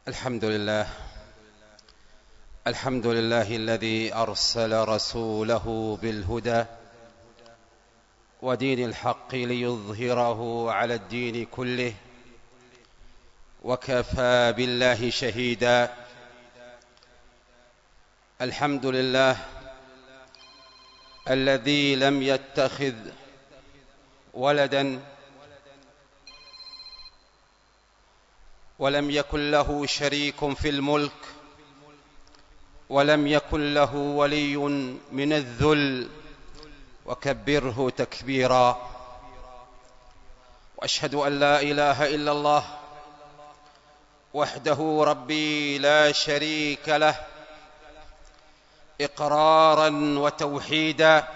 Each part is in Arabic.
الحمد لله الذي أرسل رسوله بالهدى ودين الحق ليظهره على الدين كله، وكفى بالله شهيدا. الحمد لله الذي لم يتخذ ولدا ولم يكن له شريك في الملك ولم يكن له ولي من الذل، وكبره تكبيرا. وأشهد أن لا إله إلا الله وحده ربي لا شريك له، إقرارا وتوحيدا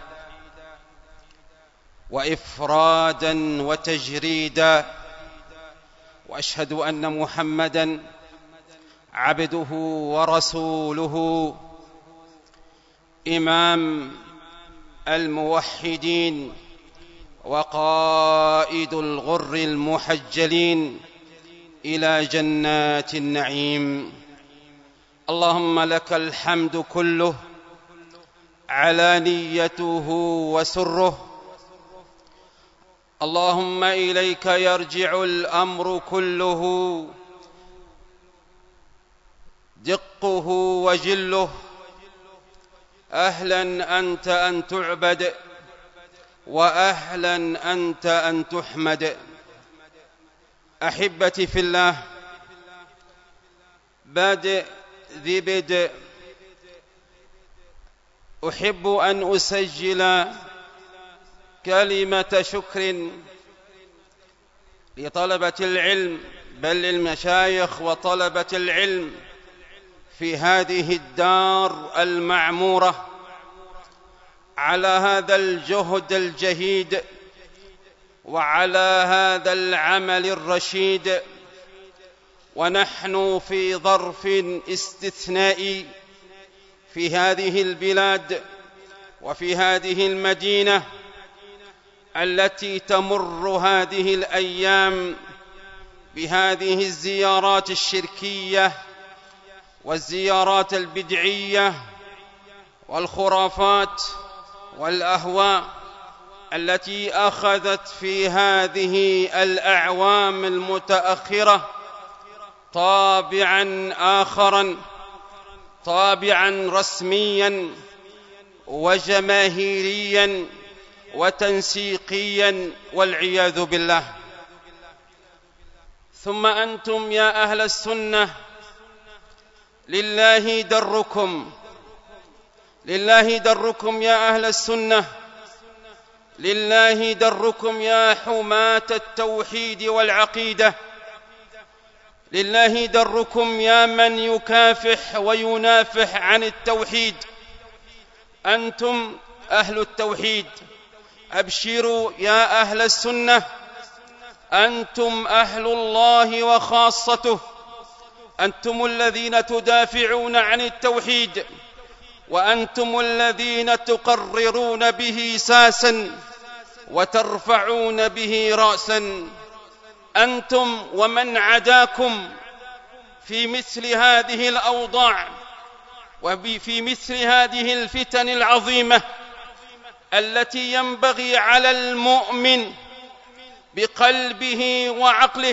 وإفرادا وتجريدا. وأشهد أن محمدًا عبده ورسوله، إمام الموحدين وقائد الغر المحجلين إلى جنات النعيم. اللهم لك الحمد كله، علانيته وسره. اللهم إليك يرجع الأمر كله، دقه وجله. أهلا أنت أن تعبد، وأهلا أنت أن تحمد. أحبتي في الله، بادئ ذي بدء، أحب أن أسجل كلمة شكر لطلبة العلم، بل للمشايخ وطلبة العلم في هذه الدار المعمورة، على هذا الجهد الجهيد وعلى هذا العمل الرشيد. ونحن في ظرف استثنائي في هذه البلاد وفي هذه المدينة التي تمر هذه الأيام بهذه الزيارات الشركية والزيارات البدعية والخرافات والأهواء التي أخذت في هذه الأعوام المتأخرة طابعا آخرا، طابعا رسميا وجماهيريا وتنسيقيا، والعياذ بالله. ثم أنتم يا أهل السنة لله دركم، لله دركم يا أهل السنة، لله دركم يا حماة التوحيد والعقيدة، لله دركم يا من يكافح وينافح عن التوحيد. أنتم أهل التوحيد، أبشروا يا أهل السنة، أنتم أهل الله وخاصته، أنتم الذين تدافعون عن التوحيد، وأنتم الذين تقررون به ساسا وترفعون به رأسا. أنتم ومن عداكم في مثل هذه الأوضاع وفي مثل هذه الفتن العظيمة التي ينبغي على المؤمن بقلبه وعقله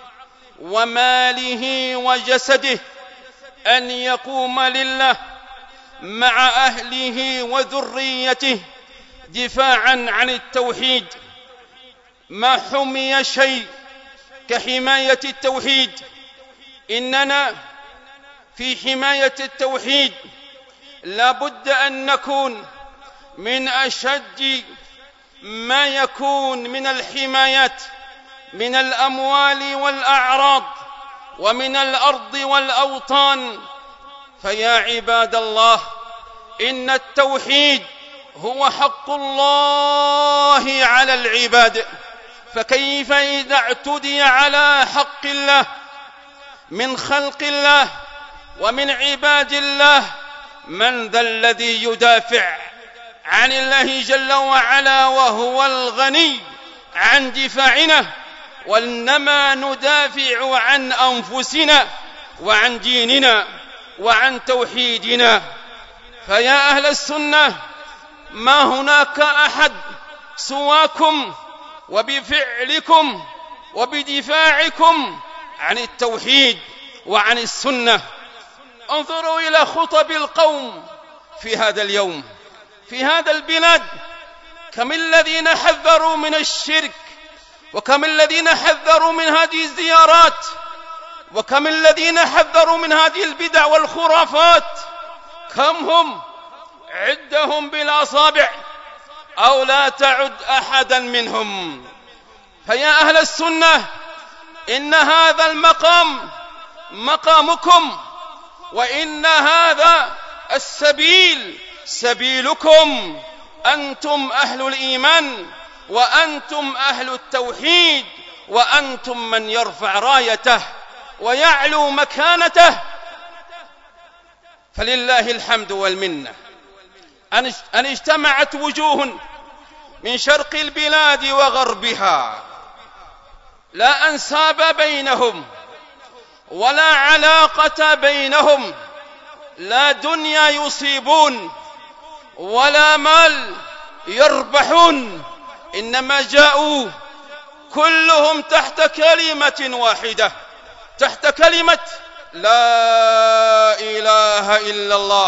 وماله وجسده أن يقوم لله مع أهله وذريته دفاعا عن التوحيد. ما حمي شيء كحماية التوحيد. إننا في حماية التوحيد لا بد أن نكون من أشد ما يكون من الحمايات، من الأموال والأعراض ومن الأرض والأوطان. فيا عباد الله، إن التوحيد هو حق الله على العباد، فكيف إذا اعتدي على حق الله من خلق الله ومن عباد الله؟ من ذا الذي يدافع عن الله جل وعلا وهو الغني عن دفاعنا؟ وإنما ندافع عن أنفسنا وعن ديننا وعن توحيدنا. فيا أهل السنة، ما هناك أحد سواكم وبفعلكم وبدفاعكم عن التوحيد وعن السنة. انظروا إلى خطب القوم في هذا اليوم في هذا البلاد، كم الذين حذروا من الشرك، وكم الذين حذروا من هذه الزيارات، وكم الذين حذروا من هذه البدع والخرافات. كم هم؟ عدهم بالأصابع أو لا تعد أحدا منهم. فيا أهل السنة، إن هذا المقام مقامكم، وإن هذا السبيل سبيلكم. أنتم أهل الإيمان، وأنتم أهل التوحيد، وأنتم من يرفع رايته ويعلو مكانته. فلله الحمد والمنة أن اجتمعت وجوه من شرق البلاد وغربها، لا أنساب بينهم ولا علاقة بينهم، لا دنيا يصيبون ولا مال يربحون، إنما جاءوا كلهم تحت كلمة واحدة، تحت كلمة لا إله إلا الله،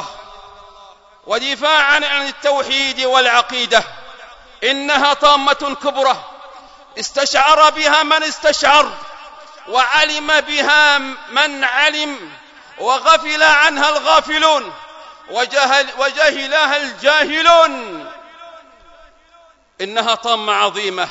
ودفاعا عن التوحيد والعقيدة. إنها طامة كبرى استشعر بها من استشعر، وعلم بها من علم، وغفل عنها الغافلون، وجهلها الجاهلون. إنها طامة عظيمة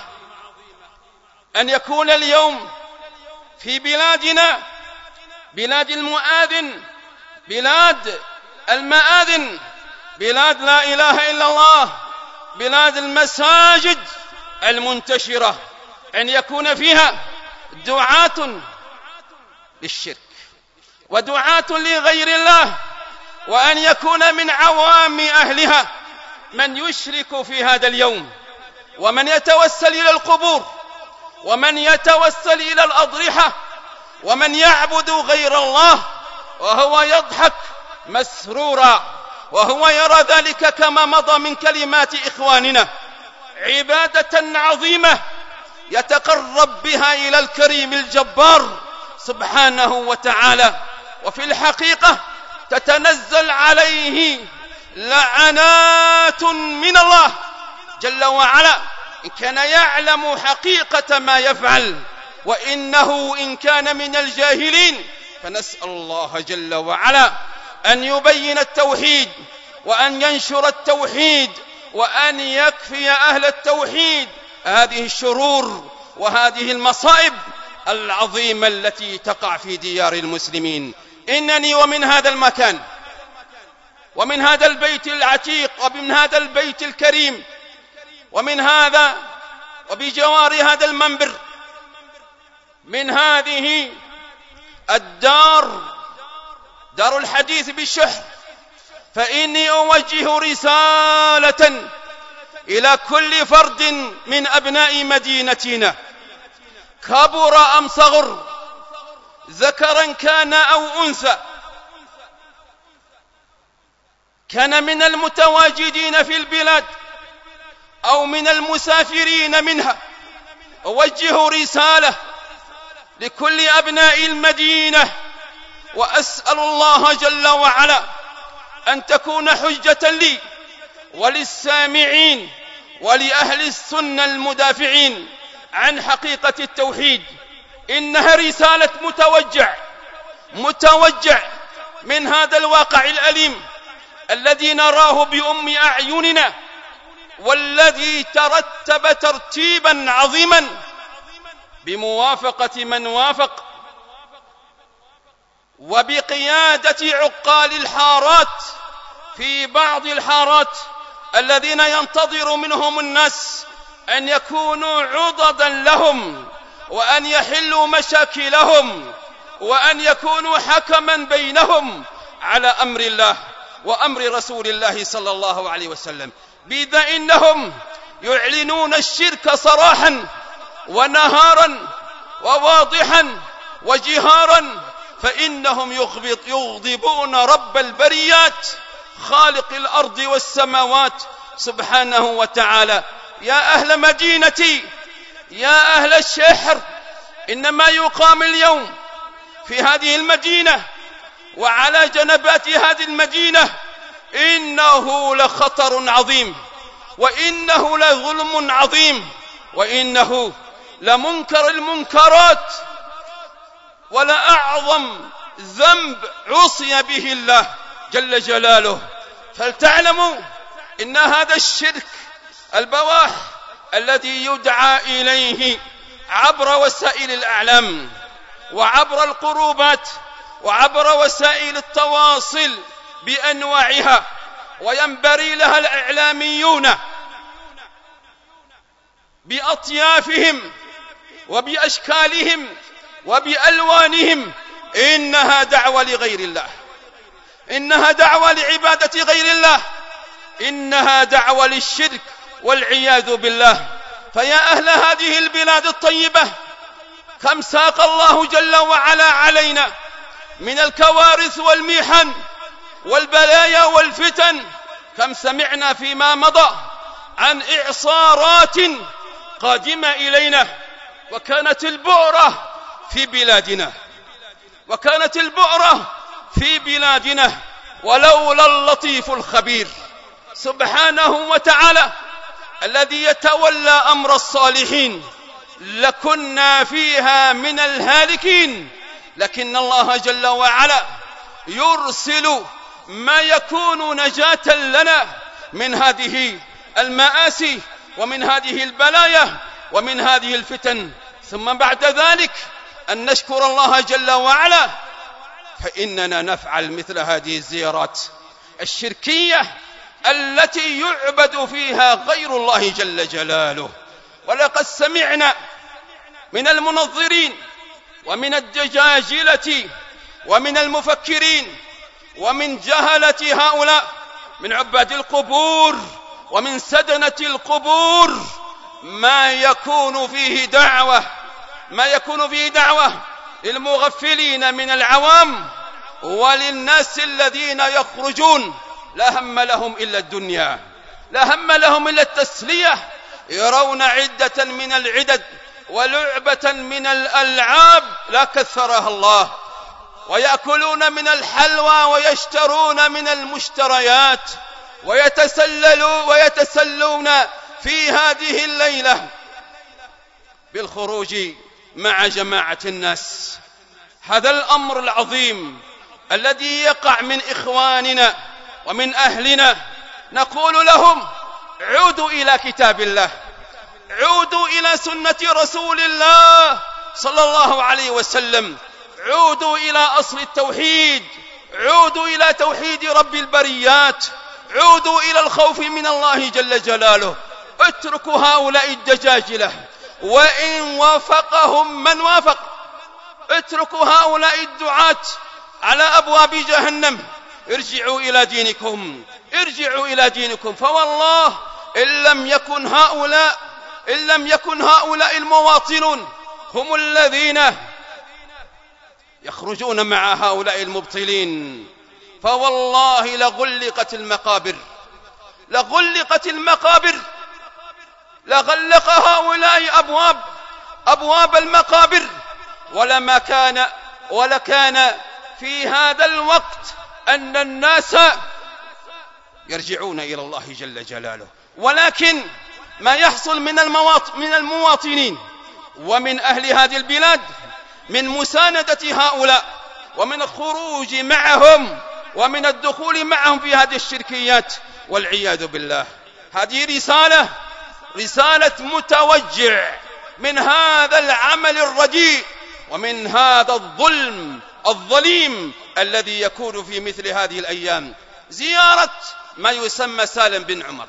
أن يكون اليوم في بلادنا، بلاد المؤذن، بلاد المآذن، بلاد لا إله إلا الله، بلاد المساجد المنتشرة، أن يكون فيها دعاة للشرك ودعاة لغير الله، وأن يكون من عوام أهلها من يشرك في هذا اليوم، ومن يتوسل إلى القبور، ومن يتوسل إلى الأضرحة، ومن يعبد غير الله وهو يضحك مسرورا، وهو يرى ذلك كما مضى من كلمات إخواننا عبادة عظيمة يتقرب بها إلى الكريم الجبار سبحانه وتعالى. وفي الحقيقة تتنزل عليه لعنات من الله جل وعلا إن كان يعلم حقيقة ما يفعل، وإنه إن كان من الجاهلين. فنسأل الله جل وعلا أن يبين التوحيد، وأن ينشر التوحيد، وأن يكفي أهل التوحيد هذه الشرور وهذه المصائب العظيمة التي تقع في ديار المسلمين. إنني ومن هذا المكان، ومن هذا البيت العتيق، ومن هذا البيت الكريم، ومن هذا وبجوار هذا المنبر، من هذه الدار، دار الحديث بالشحر، فإني أوجه رسالة إلى كل فرد من أبناء مدينتنا، كبر أم صغر، ذكرا كان أو أنثى، كان من المتواجدين في البلاد أو من المسافرين منها. أوجه رسالة لكل أبناء المدينة، وأسأل الله جل وعلا أن تكون حجة لي وللسامعين ولأهل السنة المدافعين عن حقيقة التوحيد. إنها رسالة متوجع من هذا الواقع الأليم الذي نراه بأم أعيننا، والذي ترتب ترتيبا عظيما بموافقة من وافق، وبقيادة عقال الحارات في بعض الحارات الذين ينتظر منهم الناس أن يكونوا عضدا لهم، وأن يحلوا مشاكلهم، وأن يكونوا حكما بينهم على أمر الله وأمر رسول الله صلى الله عليه وسلم. بذا إنهم يعلنون الشرك صراحا ونهارا وواضحا وجهارا، فإنهم يغضبون رب البريات خالق الأرض والسماوات سبحانه وتعالى. يا أهل مدينتي، يا أهل الشحر، إنما يقام اليوم في هذه المدينة وعلى جنبات هذه المدينة إنه لخطر عظيم، وإنه لظلم عظيم، وإنه لمنكر المنكرات، ولأعظم ذنب عصي به الله جل جلاله. فلتعلموا إن هذا الشرك البواح الذي يدعى إليه عبر وسائل الأعلام وعبر القروبات وعبر وسائل التواصل بأنواعها، وينبري لها الإعلاميون بأطيافهم وبأشكالهم وبألوانهم، إنها دعوة لغير الله، إنها دعوة لعبادة غير الله، إنها دعوة للشرك والعياذ بالله. فيا أهل هذه البلاد الطيبة، كم ساق الله جل وعلا علينا من الكوارث والمحن والبلايا والفتن، كم سمعنا فيما مضى عن إعصارات قادمة إلينا، وكانت البؤرة في بلادنا، وكانت البؤرة في بلادنا، ولولا اللطيف الخبير سبحانه وتعالى الذي يتولى أمر الصالحين لكنا فيها من الهالكين. لكن الله جل وعلا يرسل ما يكون نجاة لنا من هذه المآسي ومن هذه البلايا ومن هذه الفتن، ثم بعد ذلك أن نشكر الله جل وعلا، فإننا نفعل مثل هذه الزيارات الشركية التي يعبد فيها غير الله جل جلاله. ولقد سمعنا من المنظرين ومن الدجاجلة ومن المفكرين ومن جهلة هؤلاء من عباد القبور ومن سدنة القبور ما يكون فيه دعوة للمغفلين من العوام وللناس الذين يخرجون لا هم لهم إلا الدنيا، لا هم لهم إلا التسلية، يرون عدة من العدد ولعبة من الألعاب لا كثرها الله، ويأكلون من الحلوى ويشترون من المشتريات، ويتسلون في هذه الليلة بالخروج مع جماعة الناس. هذا الأمر العظيم الذي يقع من إخواننا ومن أهلنا، نقول لهم عودوا إلى كتاب الله، عودوا إلى سنة رسول الله صلى الله عليه وسلم، عودوا إلى أصل التوحيد، عودوا إلى توحيد رب البريات، عودوا إلى الخوف من الله جل جلاله. اتركوا هؤلاء الدجاجلة وإن وافقهم من وافق، اتركوا هؤلاء الدعاة على أبواب جهنم، ارجعوا إلى دينكم، ارجعوا إلى دينكم. فوالله إن لم يكن هؤلاء المواطنون هم الذين يخرجون مع هؤلاء المبطلين، فوالله لغلقت المقابر، لغلق هؤلاء أبواب المقابر، ولكان في هذا الوقت أن الناس يرجعون إلى الله جل جلاله. ولكن ما يحصل من المواطنين ومن أهل هذه البلاد من مساندة هؤلاء ومن الخروج معهم ومن الدخول معهم في هذه الشركيات والعياذ بالله، هذه رسالة متوجع من هذا العمل الرديء ومن هذا الظلم الظليم الذي يكون في مثل هذه الأيام. زيارة ما يسمى سالم بن عمر،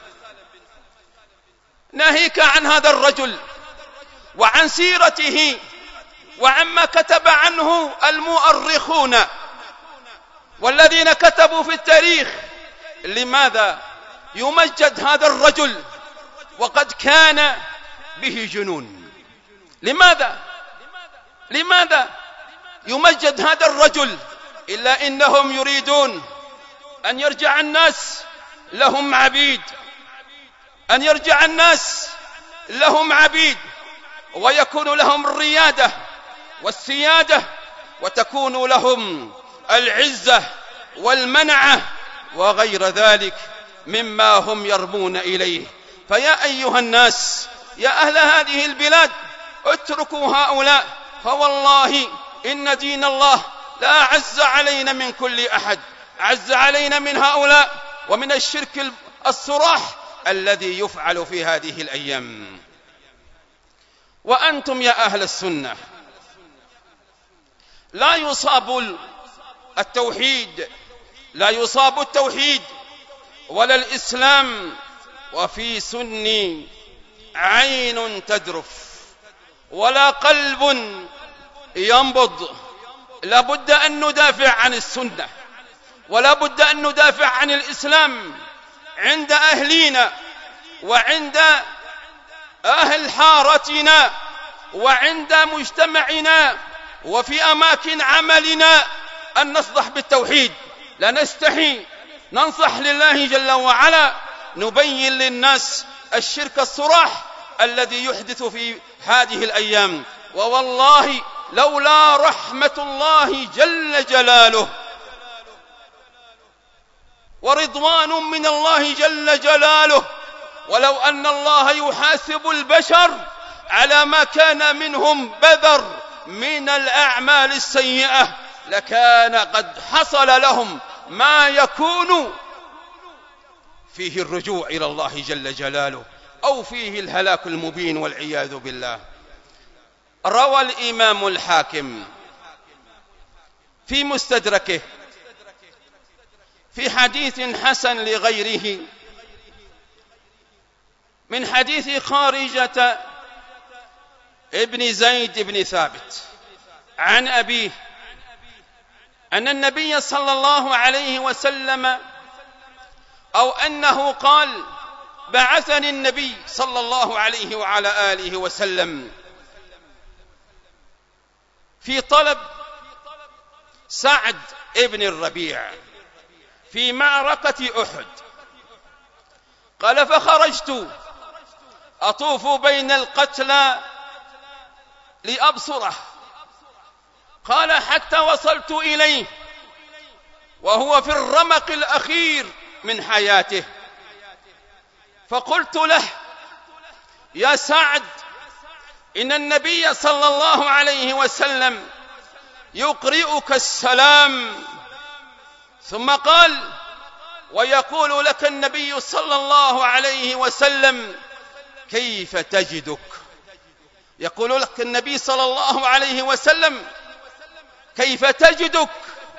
ناهيك عن هذا الرجل وعن سيرته وعما كتب عنه المؤرخون والذين كتبوا في التاريخ، لماذا يمجد هذا الرجل وقد كان به جنون؟ لماذا يمجد هذا الرجل، إلا إنهم يريدون أن يرجع الناس لهم عبيد، أن يرجع الناس لهم عبيد، ويكون لهم الريادة والسيادة، وتكون لهم العزة والمنعة وغير ذلك مما هم يرمون إليه. فيا أيها الناس، يا أهل هذه البلاد، اتركوا هؤلاء، فوالله إن دين الله لا عز علينا من كل أحد، عز علينا من هؤلاء ومن الشرك الصراح الذي يفعل في هذه الأيام. وأنتم يا أهل السنة لا يصاب التوحيد ولا الإسلام وفي سني عين تذرف ولا قلب ينبض. لا بد أن ندافع عن السنة، ولا بد أن ندافع عن الإسلام عند أهلنا وعند أهل حارتنا وعند مجتمعنا وفي أماكن عملنا، أن نصدح بالتوحيد، لا نستحي، ننصح لله جل وعلا، نبين للناس الشرك الصراح الذي يحدث في هذه الأيام. ووالله لولا رحمة الله جل جلاله ورضوان من الله جل جلاله، ولو أن الله يحاسب البشر على ما كان منهم بذر من الأعمال السيئة، لكان قد حصل لهم ما يكون فيه الرجوع إلى الله جل جلاله، أو فيه الهلاك المبين والعياذ بالله. روى الإمام الحاكم في مستدركه في حديث حسن لغيره من حديث خارجة ابن زيد بن ثابت عن أبيه أن النبي صلى الله عليه وسلم، أو أنه قال: بعثني النبي صلى الله عليه وعلى آله وسلم في طلب سعد ابن الربيع في معركة أحد. قال: فخرجت أطوف بين القتلى لأبصره. قال: حتى وصلت إليه وهو في الرمق الأخير من حياته، فقلت له: يا سعد، إن النبي صلى الله عليه وسلم يقرئك السلام. ثم قال: ويقول لك النبي صلى الله عليه وسلم: كيف تجدك؟ يقول لك النبي صلى الله عليه وسلم: كيف تجدك؟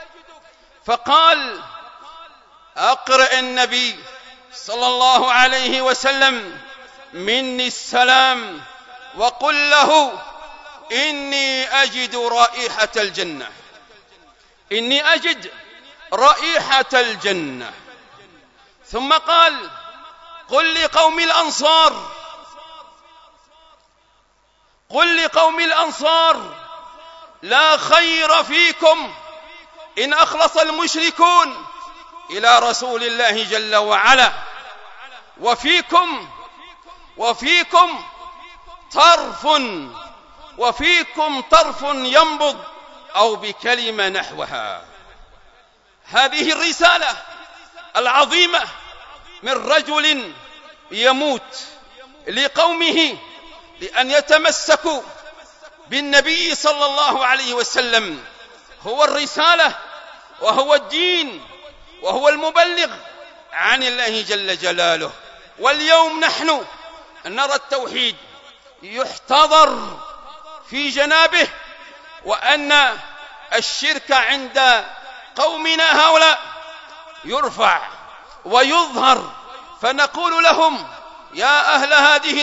فقال: أقرئ النبي صلى الله عليه وسلم مني السلام، وقل له: إني أجد رائحة الجنة، إني أجد رائحة الجنة. ثم قال: قل لقوم الأنصار لا خير فيكم إن أخلص المشركون إلى رسول الله جل وعلا، وفيكم طرف ينبض، أو بكلمة نحوها. هذه الرسالة العظيمة من رجل يموت لقومه لأن يتمسكوا بالنبي صلى الله عليه وسلم، هو الرسالة وهو الدين وهو المبلغ عن الله جل جلاله. واليوم نحن نرى التوحيد يحتضر في جنابه، وأن الشرك عند قومنا هؤلاء يرفع ويظهر، فنقول لهم: يا أهل هذه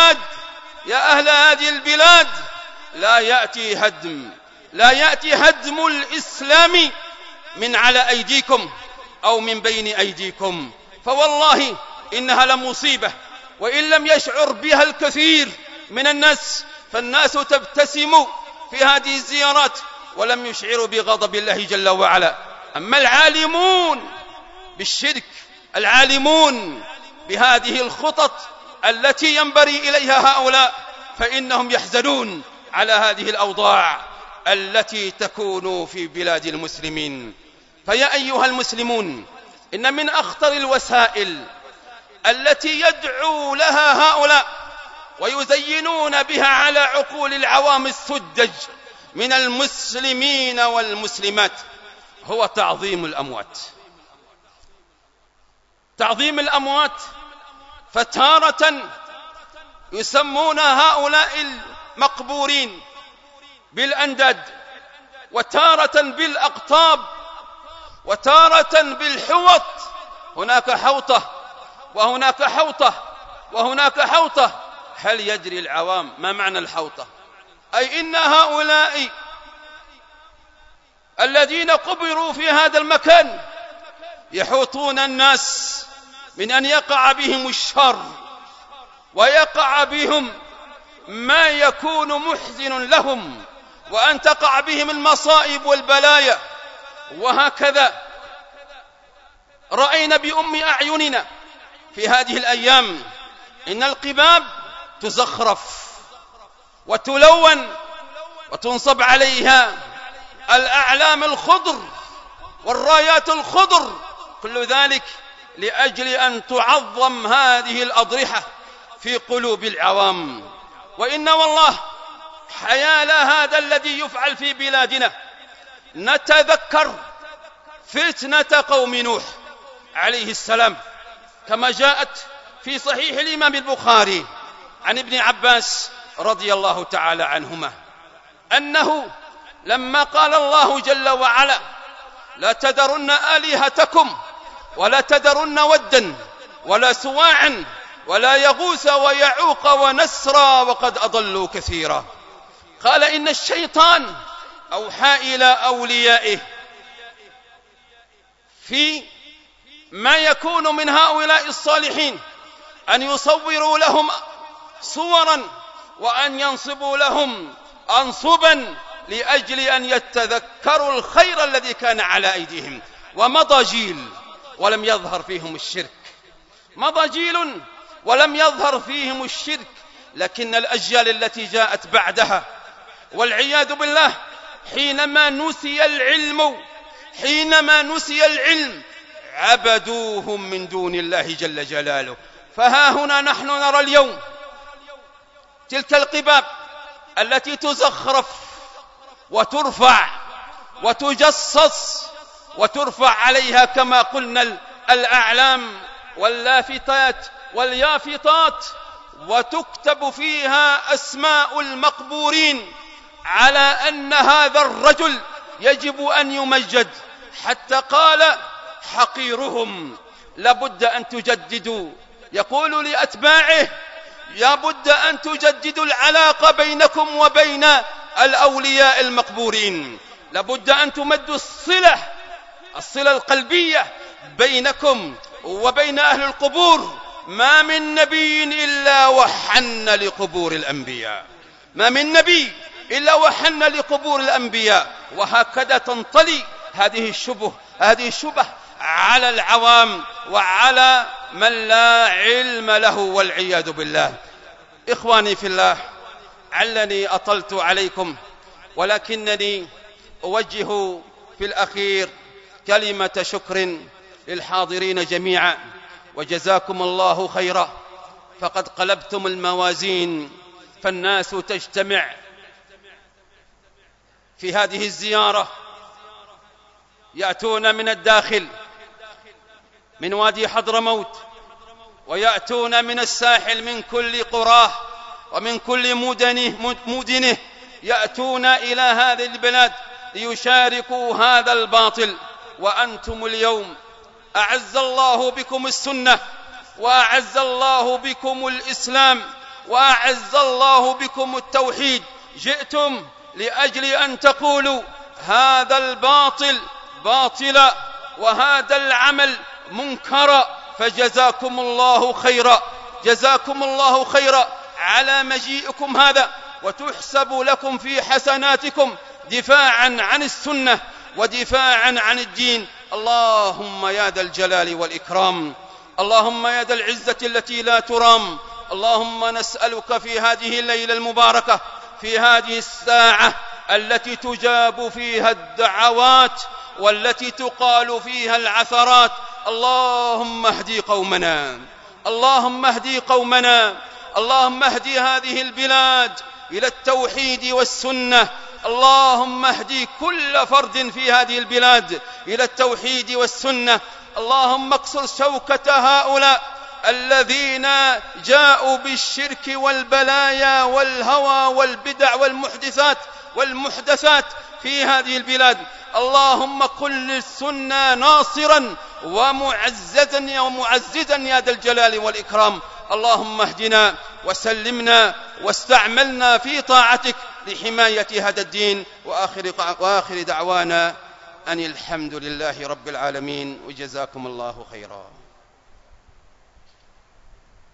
البلاد، لا يأتي هدم الإسلام من على أيديكم أو من بين أيديكم، فوالله إنها لمصيبة، وإن لم يشعر بها الكثير من الناس، فالناس تبتسم في هذه الزيارات ولم يشعروا بغضب الله جل وعلا. أما العالمون بالشرك، العالمون بهذه الخطط التي ينبري إليها هؤلاء، فإنهم يحزنون على هذه الأوضاع التي تكون في بلاد المسلمين. فيا أيها المسلمون، إن من أخطر الوسائل التي يدعو لها هؤلاء ويزينون بها على عقول العوام السذج من المسلمين والمسلمات هو تعظيم الأموات. تعظيم الأموات، فتارة يسمون هؤلاء المقبورين بالأنداد، وتارة بالأقطاب، وتارة بالحوط. هناك حوطة وهناك حوطة وهناك حوطة. هل يدري العوام ما معنى الحوطة؟ أي إن هؤلاء الذين قبروا في هذا المكان يحوطون الناس من أن يقع بهم الشر ويقع بهم ما يكون محزن لهم، وأن تقع بهم المصائب والبلايا. وهكذا رأينا بأم أعيننا في هذه الأيام إن القباب تزخرف وتلون وتنصب عليها الأعلام الخضر والرايات الخضر، كل ذلك لأجل أن تعظم هذه الأضرحة في قلوب العوام. وإن والله حيال هذا الذي يفعل في بلادنا نتذكر فتنة قوم نوح عليه السلام، كما جاءت في صحيح الإمام البخاري عن ابن عباس رضي الله تعالى عنهما أنه لما قال الله جل وعلا لا تذرن آلهتكم ولا تذرن ودا ولا سواعا ولا يغوث ويعوق ونسرا وقد أضلوا كثيرا، قال إن الشيطان أوحى إلى أوليائه في ما يكون من هؤلاء الصالحين أن يصوروا لهم صورا وأن ينصبوا لهم أنصبا لأجل أن يتذكروا الخير الذي كان على أيديهم. ومضى جيل ولم يظهر فيهم الشرك، مضى جيل ولم يظهر فيهم الشرك، لكن الأجيال التي جاءت بعدها والعياذ بالله حينما نسي العلم عبدوهم من دون الله جل جلاله. فها هنا نحن نرى اليوم تلك القباب التي تزخرف وترفع وتجصص وترفع عليها كما قلنا الأعلام واللافتات واليافطات، وتكتب فيها أسماء المقبورين على أن هذا الرجل يجب أن يمجد، حتى قال حقيرهم لابد أن تجددوا، يقول لأتباعه لابد أن تجددوا العلاقة بينكم وبين الأولياء المقبورين، لابد أن تمدوا الصلة القلبية بينكم وبين أهل القبور. ما من نبي إلا وحن لقبور الأنبياء، ما من نبي إلا وحن لقبور الأنبياء. وهكذا تنطلي هذه الشبه على العوام وعلى من لا علم له والعياذ بالله. إخواني في الله، علني أطلت عليكم، ولكنني أوجه في الأخير كلمة شكر للحاضرين جميعا، وجزاكم الله خيرا، فقد قلبتم الموازين، فالناس تجتمع في هذه الزيارة، يأتون من الداخل من وادي حضرموت، ويأتون من الساحل من كل قراه ومن كل مدنه، يأتون إلى هذه البلاد ليشاركوا هذا الباطل. وأنتم اليوم أعز الله بكم السنة، وأعز الله بكم الإسلام، وأعز الله بكم التوحيد، جئتم لأجل أن تقولوا هذا الباطل باطلا وهذا العمل منكرا. فجزاكم الله خيرا، جزاكم الله خيرا على مجيئكم هذا، وتحسب لكم في حسناتكم دفاعا عن السنة ودفاعا عن الدين. اللهم يا ذا الجلال والإكرام، اللهم يا ذا العزة التي لا ترام، اللهم نسألك في هذه الليلة المباركة، في هذه الساعة التي تجاب فيها الدعوات والتي تقال فيها العثرات، اللهم اهدي قومنا، اللهم اهدي قومنا، اللهم اهدي هذه البلاد إلى التوحيد والسنة، اللهم اهدي كل فرد في هذه البلاد إلى التوحيد والسنة، اللهم اكسر شوكة هؤلاء الذين جاءوا بالشرك والبلايا والهوى والبدع والمحدثات في هذه البلاد. اللهم كن للسنة ناصرا ومعززا يا ذا الجلال والإكرام. اللهم اهدنا وسلمنا واستعملنا في طاعتك لحماية هذا الدين. وآخر دعوانا أن الحمد لله رب العالمين، وجزاكم الله خيرا.